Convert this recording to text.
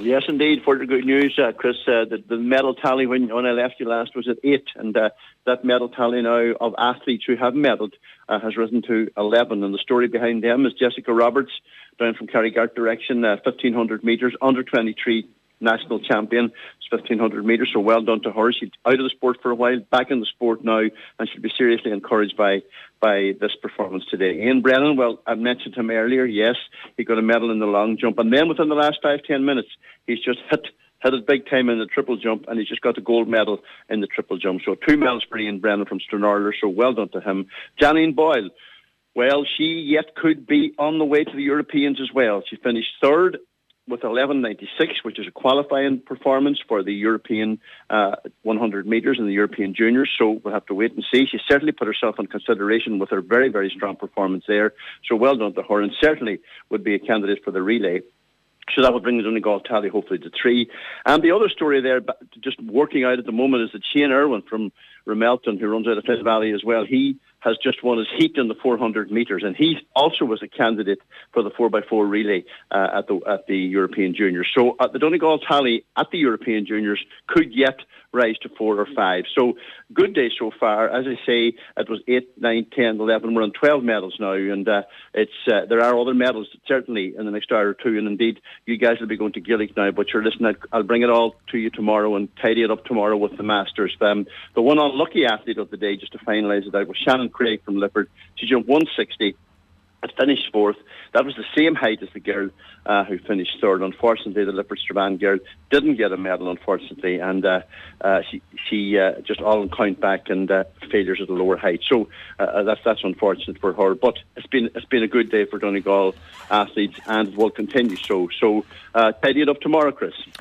Yes, indeed. Further good news, Chris. The medal tally when I left you last was at 8, and that medal tally now of athletes who have medalled has risen to 11. And the story behind them is Jessica Roberts, down from Carrygart direction, 1,500 metres, under 23 national champion. It's 1,500 metres, so well done to her. She's out of the sport for a while, back in the sport now, and she'll be seriously encouraged by this performance today. Ian Brennan, well, I mentioned him earlier. Yes, he got a medal in the long jump, and then within the last 5-10 minutes, he's just hit it big time in the triple jump, and he's just got the gold medal in the triple jump. So 2 medals for Ian Brennan from Stranraer, so well done to him. Janine Boyle, well, she yet could be on the way to the Europeans as well. She finished third with 11.96, which is a qualifying performance for the European 100 metres in the European Juniors. So we'll have to wait and see. She certainly put herself in consideration with her very, very strong performance there. So well done to her, and certainly would be a candidate for the relay. So that would bring the Donegal tally hopefully to 3. And the other story there, just working out at the moment, is that Shane Irwin from Ramelton, who runs out of Flint Valley as well, he has just won his heat in the 400 metres, and he also was a candidate for the 4x4 relay at the European Juniors. So the Donegal tally at the European Juniors could yet rise to 4 or 5. So good day so far. As I say, it was 8, 9, 10, 11. We're on 12 medals now, and there are other medals certainly in the next hour or two, and indeed you guys will be going to Gaelic now, but sure, listen, I'll bring it all to you tomorrow and tidy it up tomorrow with the Masters. The one unlucky athlete of the day, just to finalise it out, was Shannon Craig from Lifford. She jumped 160. It finished 4th. That was the same height as the girl who finished 3rd. Unfortunately, the Lifford Strabane girl didn't get a medal, unfortunately, and she just all on count back and failures at a lower height. So that's unfortunate for her. But it's been a good day for Donegal athletes, and it will continue so. So tidy it up tomorrow, Chris.